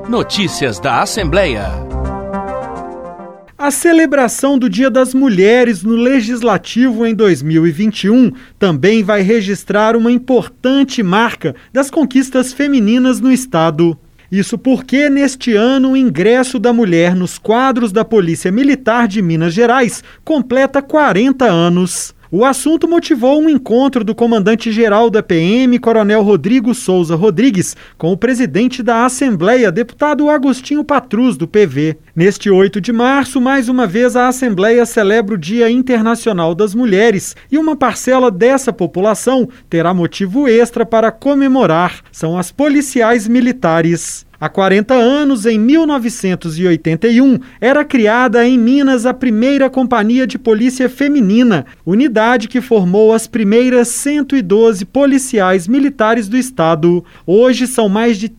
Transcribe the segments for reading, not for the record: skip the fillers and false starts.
Notícias da Assembleia. A celebração do Dia das Mulheres no Legislativo em 2021 também vai registrar uma importante marca das conquistas femininas no Estado. Isso porque, neste ano, o ingresso da mulher nos quadros da Polícia Militar de Minas Gerais completa 40 anos. O assunto motivou um encontro do comandante-geral da PM, Coronel Rodrigo Souza Rodrigues, com o presidente da Assembleia, deputado Agostinho Patrus, do PV. Neste 8 de março, mais uma vez, a Assembleia celebra o Dia Internacional das Mulheres e uma parcela dessa população terá motivo extra para comemorar. São as policiais militares. Há 40 anos, em 1981, era criada em Minas a primeira Companhia de Polícia Feminina, unidade que formou as primeiras 112 policiais militares do Estado. Hoje são mais de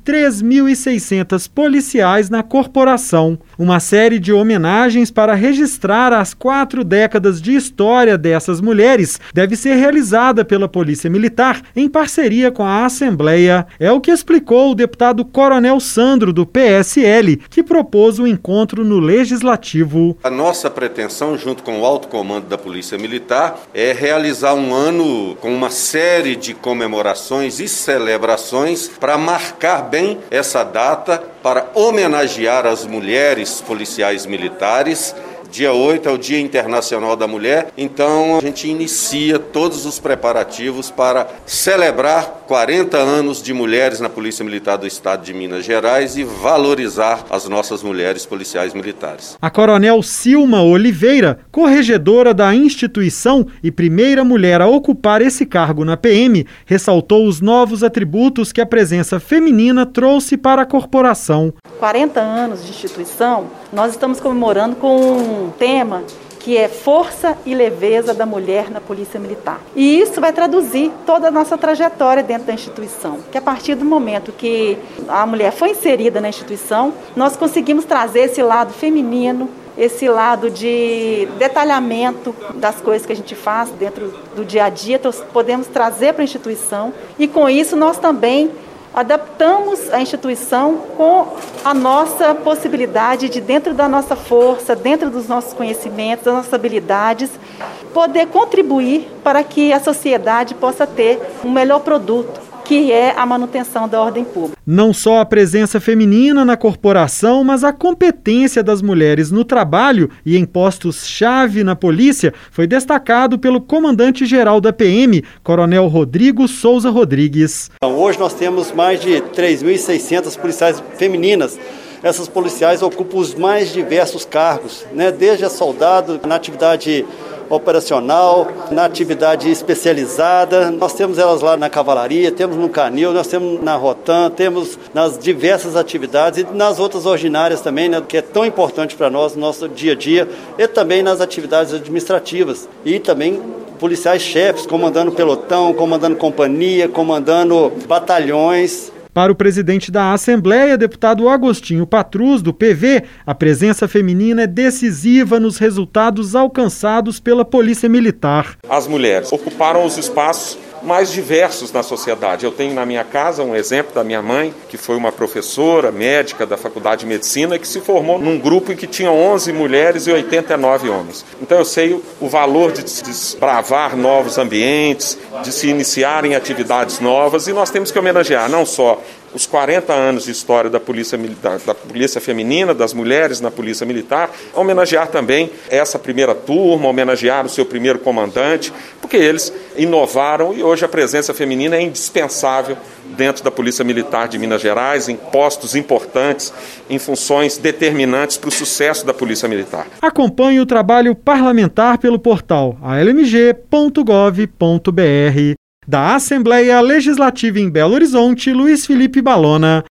3.600 policiais na corporação. Uma série de homenagens para registrar as 4 décadas de história dessas mulheres deve ser realizada pela Polícia Militar em parceria com a Assembleia. É o que explicou o deputado Coronel Sandro, do PSL, que propôs o encontro no Legislativo. A nossa pretensão, junto com o alto comando da Polícia Militar, é realizar um ano com uma série de comemorações e celebrações para marcar bem essa data, para homenagear as mulheres policiais militares. Dia 8 é o Dia Internacional da Mulher, então a gente inicia todos os preparativos para celebrar 40 anos de mulheres na Polícia Militar do Estado de Minas Gerais e valorizar as nossas mulheres policiais militares. A Coronel Silma Oliveira, corregedora da instituição e primeira mulher a ocupar esse cargo na PM, ressaltou os novos atributos que a presença feminina trouxe para a corporação. 40 anos de instituição, nós estamos comemorando com um tema que é força e leveza da mulher na Polícia Militar. E isso vai traduzir toda a nossa trajetória dentro da instituição, que a partir do momento que a mulher foi inserida na instituição, nós conseguimos trazer esse lado feminino, esse lado de detalhamento das coisas que a gente faz dentro do dia a dia, então podemos trazer para a instituição e com isso nós também adaptamos a instituição com a nossa possibilidade de, dentro da nossa força, dentro dos nossos conhecimentos, das nossas habilidades, poder contribuir para que a sociedade possa ter um melhor produto, que é a manutenção da ordem pública. Não só a presença feminina na corporação, mas a competência das mulheres no trabalho e em postos-chave na polícia foi destacado pelo comandante-geral da PM, Coronel Rodrigo Souza Rodrigues. Hoje nós temos mais de 3.600 policiais femininas. Essas policiais ocupam os mais diversos cargos, desde a soldado, na atividade operacional, na atividade especializada. Nós temos elas lá na cavalaria, temos no canil, nós temos na Rotan, temos nas diversas atividades e nas outras ordinárias também, que é tão importante para nós no nosso dia a dia, e também nas atividades administrativas e também policiais chefes, comandando pelotão, comandando companhia, comandando batalhões. Para o presidente da Assembleia, deputado Agostinho Patrus, do PV, a presença feminina é decisiva nos resultados alcançados pela Polícia Militar. As mulheres ocuparam os espaços mais diversos na sociedade. Eu tenho na minha casa um exemplo da minha mãe, que foi uma professora médica da Faculdade de Medicina, que se formou num grupo em que tinha 11 mulheres e 89 homens. Então eu sei o valor de desbravar novos ambientes, de se iniciar em atividades novas, e nós temos que homenagear não só os 40 anos de história da Polícia Militar, da Polícia Feminina, das mulheres na Polícia Militar, homenagear também essa primeira turma, homenagear o seu primeiro comandante, porque eles inovaram e hoje a presença feminina é indispensável dentro da Polícia Militar de Minas Gerais, em postos importantes, em funções determinantes para o sucesso da Polícia Militar. Acompanhe o trabalho parlamentar pelo portal almg.gov.br. Da Assembleia Legislativa em Belo Horizonte, Luiz Felipe Balona.